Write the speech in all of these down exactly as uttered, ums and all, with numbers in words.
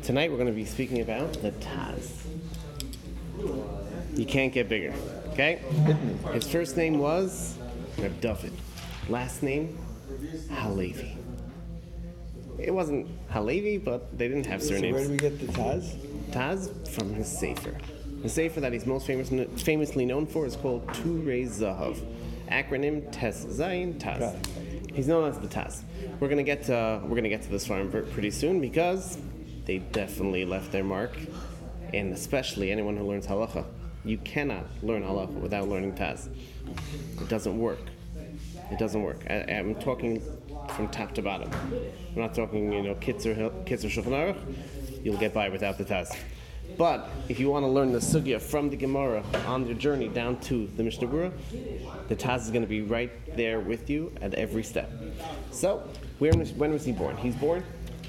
Tonight we're going to be speaking about the Taz. You can't get bigger, okay? His first name was Reb David. Last name, Halevi. It wasn't Halevi, but they didn't have surnames. So where do we get the Taz? Taz from his Sefer. The Sefer that he's most famous, famously known for is called Turei Zahav. Acronym Tes Zayin Taz. He's known as the Taz. We're gonna get to we're gonna get to this farm pretty soon because they definitely left their mark, and especially anyone who learns halacha. You cannot learn halacha without learning Taz. It doesn't work. It doesn't work. I, I'm talking from top to bottom. I'm not talking, you know, Kitzer Kitzer Shulchan Aruch. You'll get by without the Taz. But if you want to learn the sugya from the Gemara on your journey down to the Mishnah Berurah, the Taz is going to be right there with you at every step. So, where, when was he born? He's born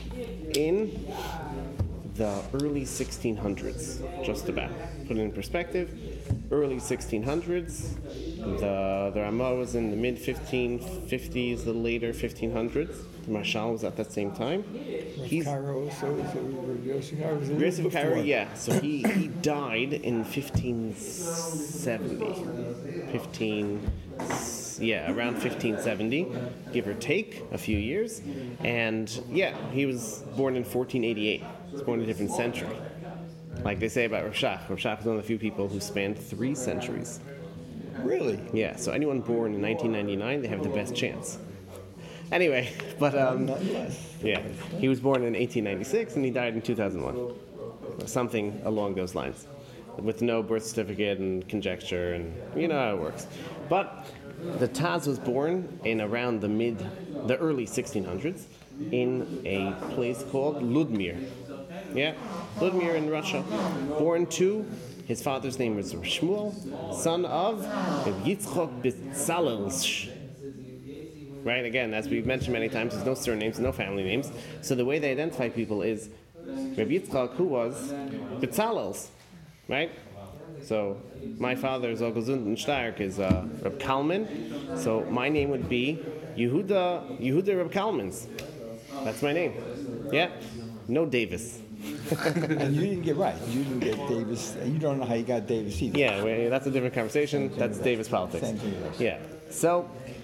in the early sixteen hundreds, just about. Put it in perspective, early sixteen hundreds. The, the Ramah was in the mid fifteen fifties, the later fifteen hundreds. The Marshal was at that same time. He's Cairo, so Yosef Cairo was in Yosef Cairo, yeah. So he, he died in fifteen seventy. fifteen, yeah, around fifteen seventy, give or take a few years. And yeah, he was born in fourteen eighty-eight. He was born in a different century. Like they say about Rav Shach. Rav Shach is one of the few people who spanned three centuries. Really? Yeah, so anyone born in nineteen ninety-nine, they have the best chance. Anyway, but um, yeah, he was born in eighteen ninety-six and he died in two thousand one. Something along those lines, with no birth certificate and conjecture, and you know how it works. But the Taz was born in around the mid, the early sixteen hundreds, in a place called Ludmir. Yeah, Ludmir in Russia. Born to, his father's name was Shmuel, son of Yitzchok Bitzalel. Right, again, as we've mentioned many times, there's no surnames, no family names. So the way they identify people is Reb Yitzchak, who was Bitzalel's, right? So my father, Zogazund and Steyrk, is uh, Reb Kalman. So my name would be Yehuda, Yehuda Reb Kalmans. That's my name. Yeah, no Davis. And you didn't get right. You didn't get Davis. You don't know how you got Davis either. Yeah, well, that's a different conversation. That's Davis politics. Same thing with us. Yeah. So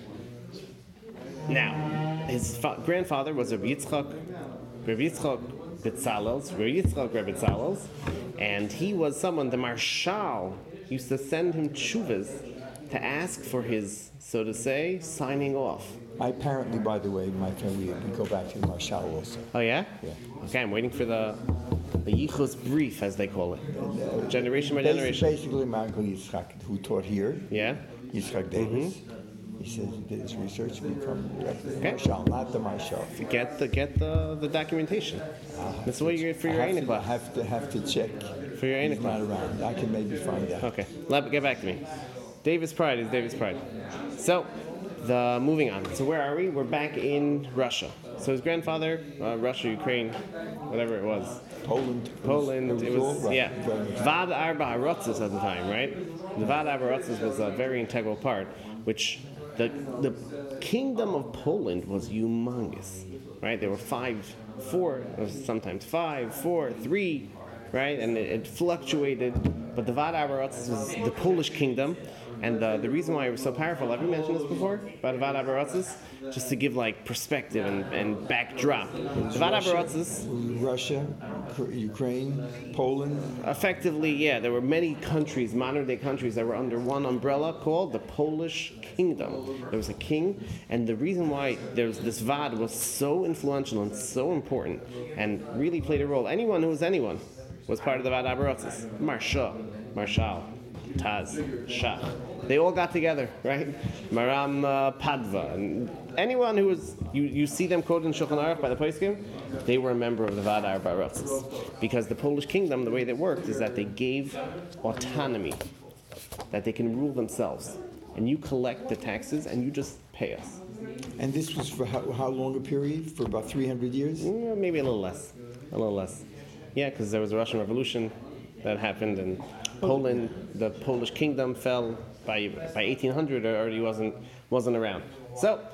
now, his fa- grandfather was Reb Yitzchak, Reb Yitzchak Bitzalels, Reb Yitzchak Reb Bitzalels, and he was someone, the Marshal used to send him tshuvas to ask for his, so to say, signing off. I apparently, by the way, my friend, we, we go back to Marshal also. Oh yeah? Yeah. Okay, I'm waiting for the the Yichus brief, as they call it. And, uh, generation by basi- generation. Basically, my uncle Yitzchak, who taught here, Yeah? Yitzchak Davis, he says he did his research to become the Okay. Marshal, not the Marshal. Get the get the, the documentation. That's what you're for your I have, to, Einikla. have to have to check. For your He's not Einikla. around. I can maybe find out. Okay, let get back to me. Davis Pride is Davis Pride. So, the moving on. So where are we? We're back in Russia. So his grandfather, uh, Russia, Ukraine, whatever it was, Poland. Poland. It was, It all was right. yeah. Very much. Vad Arba Harotzes at the time, right? The Vad Arba Harotzes was a very integral part, which the the kingdom of Poland was humongous, right? There were five, four, or sometimes five, four, three, right? And it, it fluctuated. But the Vad Arba Harotzes was the Polish kingdom. And uh, the reason why it was so powerful, have we mentioned this before? About Vad Arba Harotzes? Just to give like perspective and, and backdrop. The Vad Arba Harotzes, Russia, Cr- Ukraine, Poland. effectively, yeah, there were many countries, modern day countries, that were under one umbrella called the Polish Kingdom. There was a king, and the reason why there's this Vad was so influential and so important and really played a role. Anyone who was anyone was part of the Vad Arba Harotzes. Marshal, Marshal, Taz, Shach. They all got together, right? Maram uh, Padva. And anyone who was, you, you see them quoted in Shulchan Aruch by the Poskim, they were a member of the Vad Arba Harotzes. Because the Polish kingdom, the way that worked is that they gave autonomy, that they can rule themselves. And you collect the taxes and you just pay us. And this was for how, how long a period? For about three hundred years? Yeah, maybe a little less. A little less. Yeah, because there was a Russian Revolution that happened, and Poland, the Polish kingdom fell by by eighteen hundred, or already wasn't wasn't around. So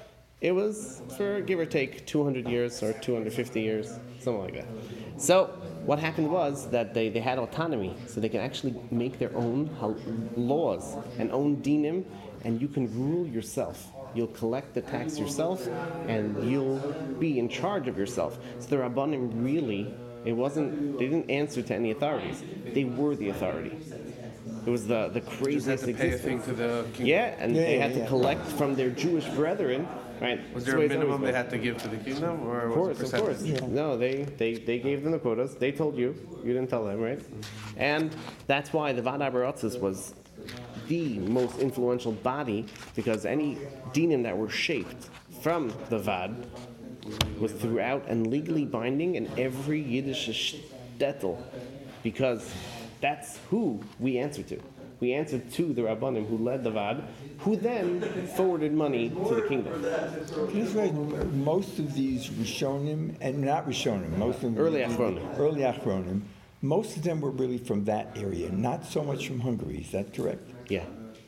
It was for give or take two hundred years or two hundred fifty years, something like that. So what happened was that they, they had autonomy, so they can actually make their own hal- laws and own dinim, and you can rule yourself. You'll collect the tax yourself, and you'll be in charge of yourself. So the Rabbanim really, it wasn't, they didn't answer to any authorities. They were the authority. It was the, the Just craziest had to pay a existence. thing to the kingdom. Yeah, and Yeah, they yeah, had to yeah. collect from their Jewish brethren, right? Was That's there the way a it's always minimum they been. had to give to the kingdom, or Of was course, it of percentage? course. No, they, they, they gave them the quotas. They told you. You didn't tell them, right? And that's why the Vad Abaratzis was the most influential body, because any dinim that were shaped from the Vad was throughout and legally binding in every Yiddish shtetl, because that's who we answer to. We answered to the Rabbanim who led the Vad, who then forwarded money to the kingdom. This way, most of these Rishonim, and not Rishonim, most of them Early Achronim. early Achronim, most of them were really from that area, not so much from Hungary. Is that correct? Yeah.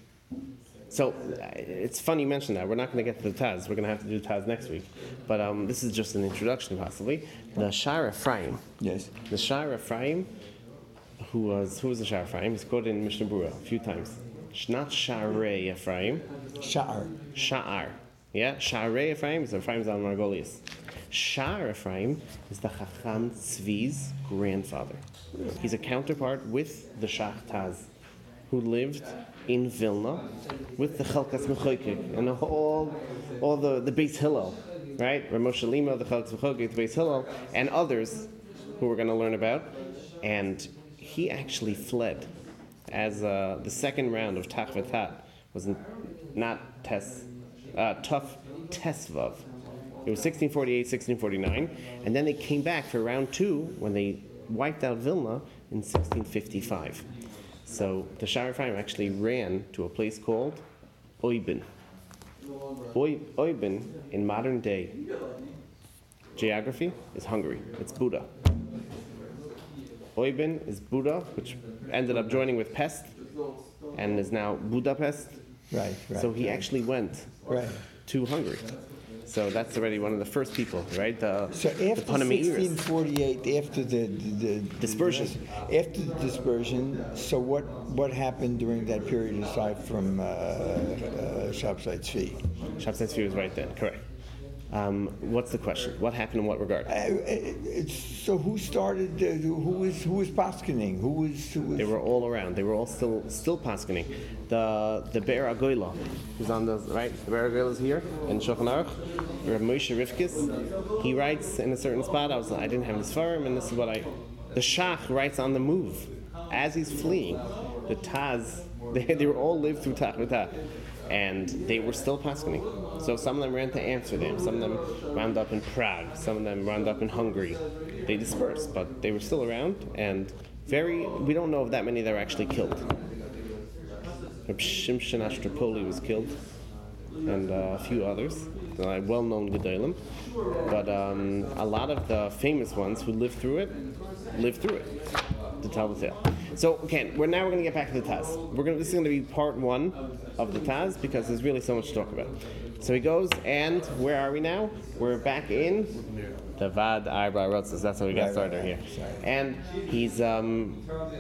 So uh, it's funny you mention that. We're not going to get to the Taz. We're going to have to do Taz next week. But um, this is just an introduction, possibly. The Shar Ephraim. Yes. The Shar Ephraim, who was who was the Shar Ephraim? He's quoted in Mishnah Berurah a few times. Sh- Not Sharei Ephraim. Sha'ar. Sha'ar. Yeah, Sharei Ephraim is Ephraim's on Margolius. Shar Ephraim is the Chacham Tzvi's grandfather. He's a counterpart with the Shach Taz, who lived in Vilna with the Chalkas Mechoykik and all, all the, the Beis Hillel, right? Rav Moshe Lima, the Chalkas Mechoykik, the Beis Hillel, and others who we're going to learn about. And he actually fled as uh, the second round of Tach V'Tat was n- not Tes, uh, Tough Tesvav. It was sixteen forty-eight, sixteen forty-nine, and then they came back for round two when they wiped out Vilna in sixteen fifty-five. So the Shar Ephraim actually ran to a place called Oibin. Oy- Oibin, in modern day geography, is Hungary. It's Buda. Oibin is Buda, which ended up joining with Pest and is now Budapest. Right, right. So he right. actually went Right. to Hungary. So that's already one of the first people, right? The, So the after Panamairis. sixteen forty-eight, after the, the, the Dispersion. after the dispersion, so what what happened during that period aside from uh, uh, Shabtai Tzvi? Shabtai Tzvi was right then, correct. Um, what's the question? What happened in what regard? Uh, it's, so who started? Uh, who was who was paskening? Who was who was? They were all around. They were all still still paskening. The the Be'er Agoyla, who's on the right. The Be'er Agoyla is here in Shulchan Aruch. Rav Moshe Rivkis, he writes in a certain spot. I was I didn't have this farm, and this is what I. The Shach writes on the move as he's fleeing. The Taz, they, they were all lived through Tach V'Tach, and they were still paskening. So some of them ran to Amsterdam, some of them wound up in Prague, some of them wound up in Hungary. They dispersed, but they were still around, and very, we don't know of that many that were actually killed. Reb Shimshon Astropoli was killed, and uh, a few others, uh, well-known Gedolim. But um, a lot of the famous ones who lived through it, lived through it, to tell the tale. So, okay, we're now we're going to get back to the Taz. We're going. This is going to be part one of the Taz because there's really so much to talk about. So he goes, and where are we now? We're back in the Vad Arba Rotzes. That's how we got Right, started right, here. right. Sorry. And he's um.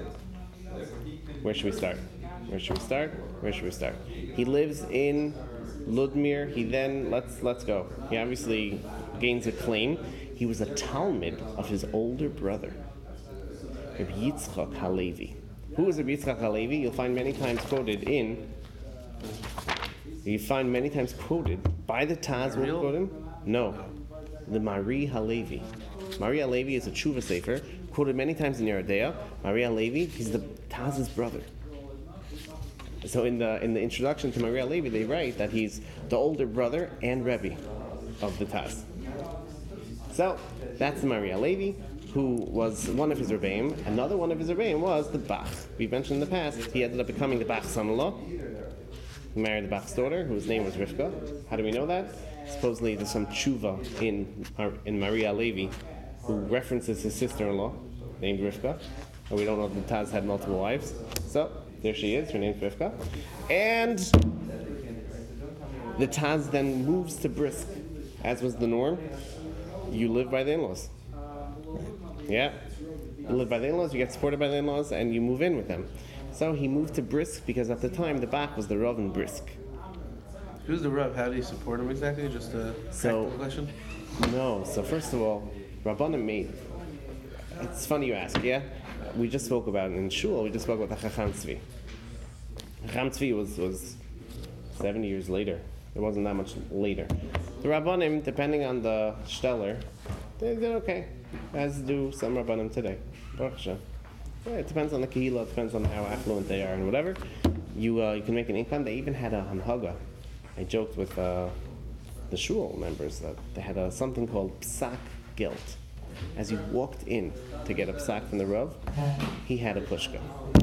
Where should we start? Where should we start? Where should we start? He lives in Ludmir. He then let's let's go. He obviously gains acclaim. He was a Talmud of his older brother, Rabbi Yitzchak Halevi. Who was Rabbi Yitzchak Halevi? You'll find many times quoted in. You find many times quoted by the Taz. We'll quote him. No, the Mari Halevi. Mari Halevi is a tshuva sefer quoted many times in Yeridea. Mari Halevi, he's the Taz's brother. So in the in the introduction to Mari Halevi, they write that he's the older brother and Rebbe of the Taz. So that's the Mari Halevi, who was one of his Rebbeim. Another one of his Rebbeim was the Bach. We mentioned in the past, he ended up becoming the Bach son-in-law. He married the Bach's daughter, whose name was Rivka. How do we know that? Supposedly there's some tshuva in in Mari Halevi who references his sister-in-law, named Rivka. And we don't know if the Taz had multiple wives. So there she is, her name's Rivka. And the Taz then moves to Brisk as was the norm, you live by the in-laws. Yeah. You live by the in-laws, you get supported by the in-laws, and you move in with them. So he moved to Brisk because at the time the Bach was the Rav in Brisk. Who's the Rav? How do you support him exactly? Just a So- practical question? No, so first of all, Rabbanim made. It's funny you ask, yeah? We just spoke about it in Shul, we just spoke about the Chacham Tzvi. Chacham Tzvi was, was seventy years later. It wasn't that much later. The Rabbanim, depending on the Steller, they did okay, as do some Rabbanim today. Baruch Hashem. Yeah, it depends on the Kehillah, it depends on how affluent they are and whatever. You uh, you can make an income. They even had a Hanhaga. I joked with uh, the Shul members that they had a, something called Psak Gelt. As you walked in to get a psak from the Rav, he had a pushka.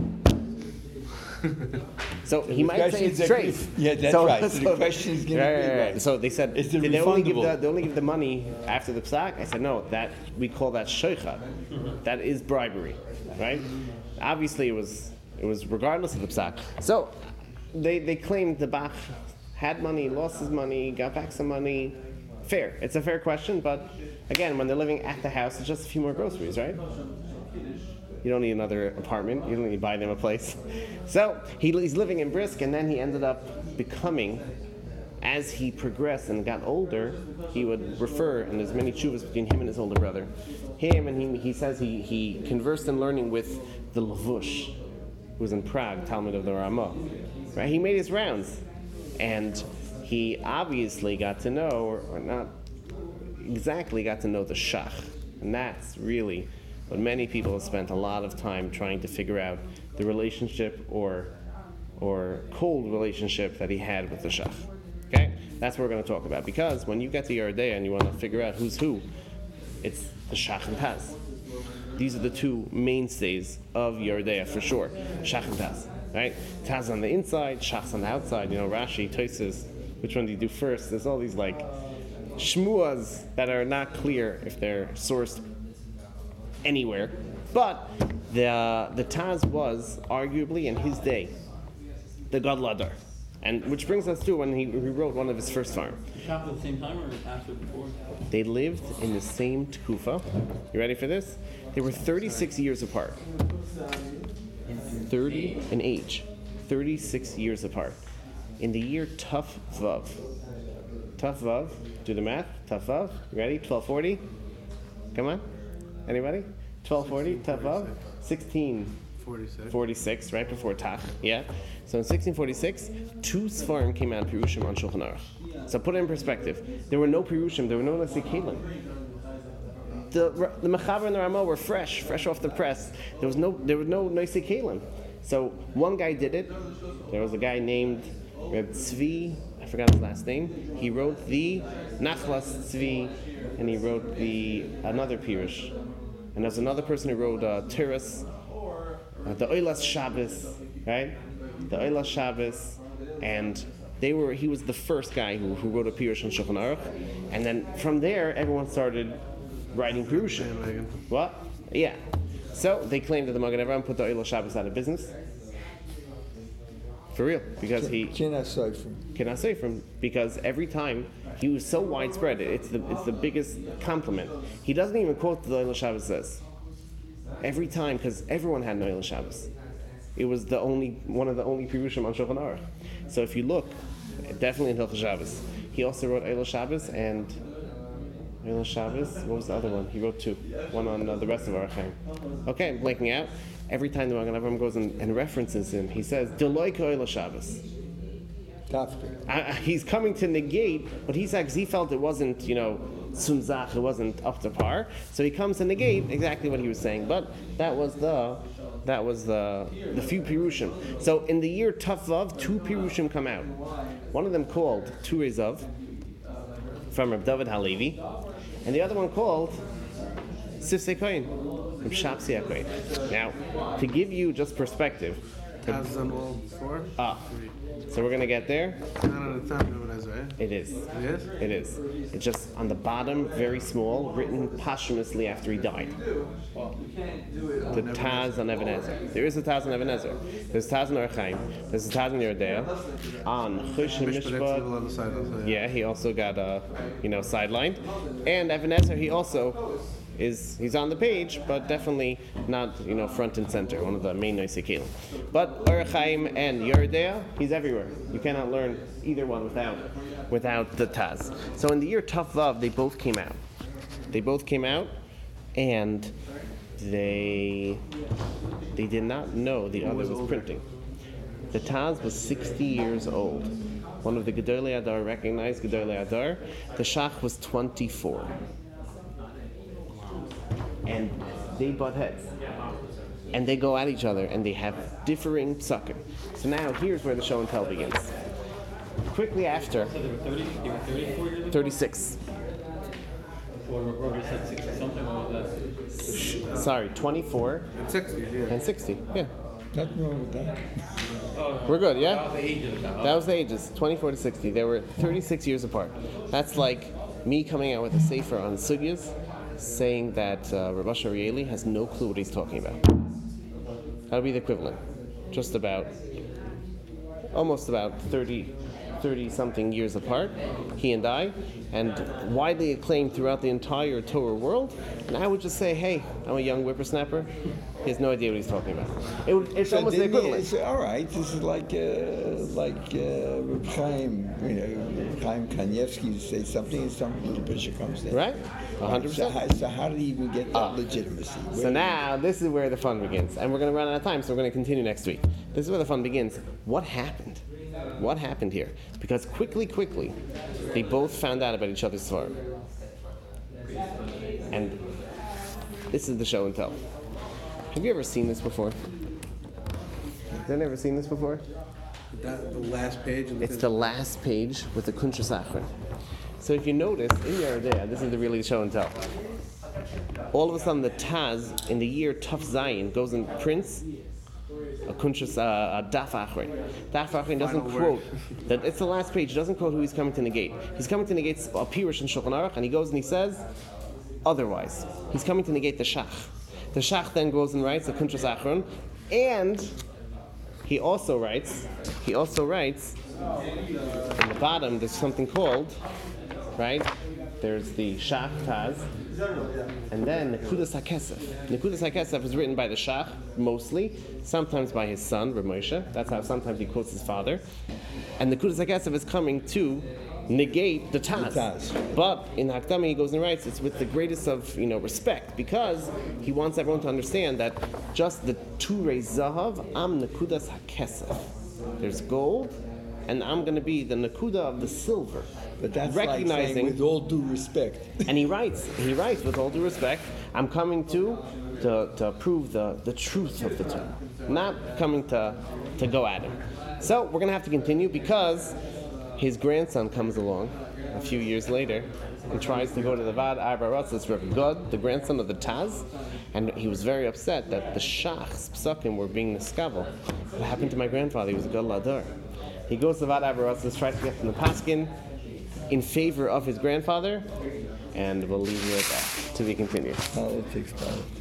So he might say it's treif. Yeah, that's so, right. So, so the question is going right, to be right, right. right. So they said, Is it did they only give the, refundable? they only give the money after the psak? I said, no, that we call that sheichad. That is bribery, right? Obviously, it was it was regardless of the psak. So they they claimed the Bach had money, lost his money, got back some money. Fair. It's a fair question, but again, when they're living at the house, it's just a few more groceries, right? You don't need another apartment. You don't need to buy them a place. So he, he's living in Brisk, and then he ended up becoming, as he progressed and got older, he would refer, and there's many tshuvas between him and his older brother. Him, and he, he says he, he conversed in learning with the Lavush, who was in Prague, Talmud of the Ramah. Right? He made his rounds, and he obviously got to know, or, or not exactly got to know the Shach. And that's really what many people have spent a lot of time trying to figure out, the relationship or or cold relationship that he had with the Shach. Okay? That's what we're going to talk about. Because when you get to Yardea and you want to figure out who's who, it's the Shach and Taz. These are the two mainstays of Yardea for sure. Shach and Taz. Right? Taz on the inside, Shach's on the outside. You know, Rashi, Tosfos, which one do you do first? There's all these like shmuas that are not clear if they're sourced anywhere. But the uh, the Taz was arguably in his day the Gadol Adar, and which brings us to when he, he wrote one of his first farm. Shop at the same time or after before? They lived in the same tkufa. You ready for this? They were thirty-six years apart. thirty in age, thirty-six years apart. In the year Tuf Vav. Tuf Vav, do the math. Tuf Vav, you ready? twelve forty? Come on. Anybody? twelve forty, Tuf Vav? sixteen forty-six. forty-six, right before Tach. Yeah. So in sixteen forty-six, two Sfarim came out of Pirushim on Shulchan Aruch. So put it in perspective. There were no Pirushim, there were no Nasi Kalim. The the Mechaber and the Ramah were fresh, fresh off the press. There was no there was no Nasi Kalim. So one guy did it. There was a guy named Reb Tzvi, I forgot his last name. He wrote the Nachlas Tzvi, and he wrote the another Pirush. And there's another person who wrote uh, Tiras, uh, the Oilas Shabbos, right? The Oilas Shabbos, and they were. He was the first guy who, who wrote a Pirush on Shulchan Aruch, and then from there everyone started writing Pirushim. What? Yeah. So they claimed that the Magen Avraham put the Oilas Shabbos out of business. For real, because he Cannot say from. cannot say from because every time he was so widespread, it's the it's the biggest compliment. He doesn't even quote the Oilas Shabbos says. Every time, because everyone had an Oilas Shabbos. It was the only one of the only Pirushim on Shulchan Aruch. So if you look, definitely in Hilchos Shabbos. He also wrote Oilas Shabbos and Oilas Shabbos. What was the other one? He wrote two. One on uh, the rest of our Chaim. Okay, I'm blanking out. Every time the Magen Avraham goes and, and references him, he says, Deloy Oilas Shabbos. Tafka. I, he's coming to negate what he said because he felt it wasn't, you know, Sunzach, it wasn't up to par. So he comes to negate exactly what he was saying. But that was the that was the the few Pirushim. So in the year Tuf Vav, two Pirushim come out. One of them called Turei Zav from Reb David Halevi, and the other one called Sifsei Kohen from Shapsi HaKohen. Now, to give you just perspective, Taz on all four? ah, so we're gonna get there. Not on the top of it, right? It is. It is? It is. It's just on the bottom, very small, written posthumously after he died. the Taz on Even HaEzer. There is a Taz on Even HaEzer. There's a Taz on Orach Chaim. There's a Taz on Yeridea. On Chush Mishpat Mishpat. on the side. Also, Yeah, he also got uh, you know, sidelined. And Even HaEzer, he also is he's on the page, but definitely not, you know, front and center, one of the main Noisei Kelim. But Orach Chaim and Yeridea, he's everywhere. You cannot learn either one without without the Taz. So in the year Tuf Vav, they both came out. They both came out, and they they did not know the other was printing. The Taz was sixty years old. One of the Gedolei Adar recognized Gedolei Adar. The Shach was twenty-four. And they butt heads. And they go at each other, and they have differing psukim. So now here's where the show and tell begins. Quickly after, So they were thirty, they were thirty-four years ago? thirty-six. Or, or we said sixty something, what was that? Sorry, twenty-four and sixties, yeah. and sixty. Yeah. Nothing wrong with that. Oh, We're good, that yeah? was the age of that. That was the ages, twenty-four to sixty. They were thirty-six years apart. That's like me coming out with a sefer on sugyas, saying that uh, Rav Asher Arieli has no clue what he's talking about. That would be the equivalent. Just about, almost about thirty, thirty something years apart, he and I, and widely acclaimed throughout the entire Torah world. And I would just say, hey, I'm a young whippersnapper. He has no idea what he's talking about. It would, it's So almost the didn't he- equivalent. it's, all right, this is like uh, like uh, Reb Chaim, you know, Reb Chaim Kanievsky to say something, and some little bishop comes in. Right? A hundred So percent. how, so how did he even get that Ah. legitimacy? So Where- now this is where the fun begins, and we're going to run out of time, so we're going to continue next week. This is where the fun begins. What happened? What happened here? Because quickly, quickly, they both found out about each other's svarim, and this is the show and tell. Have you ever seen this before? Has anyone ever seen this before? That, the last page. And It's the last page with the Kuntres Achron. So if you notice, in Yeridea, this is the really show and tell. All of a sudden, the Taz in the year Tuf Zayin goes and prints a Kuntres uh, a Daf Achron. Daf Achron doesn't Final quote that. It's the last page. He doesn't quote who he's coming to negate. He's coming to negate a Pirush and Shulchan Aruch, and he goes and he says otherwise. He's coming to negate the Shach. The Shach then goes and writes a Kuntres Achron, and he also writes. He also writes. In the bottom, there's something called, right? There's the Shach Taz, and then Nekudas HaKesef. Nekudas HaKesef is written by the Shach, mostly, sometimes by his son, Rav Moshe. That's how sometimes he quotes his father. And Nekudas HaKesef is coming to negate the Taz. The Taz. But in Hakdama he goes and writes, it's with the greatest of, you know, respect, because he wants everyone to understand that just the Turei Zahav, am Nekudas HaKesef. There's gold, and I'm going to be the Nakuda of the silver. But that's like recognizing, saying, with all due respect. and he writes, he writes with all due respect, I'm coming to to, to prove the, the truth of the Torah, not coming to to go at him. So we're going to have to continue, because his grandson comes along a few years later and tries to go to the Vad Arba Ratzis Reb Gad, the grandson of the Taz, and he was very upset that the Shach's psukim were being niskavel. What happened to my grandfather? He was a Gadol Adar. He goes to Vad Arba Ratzis, tries to get from the Paskin in favor of his grandfather, and we'll leave you at that. To be continued. Politics, politics.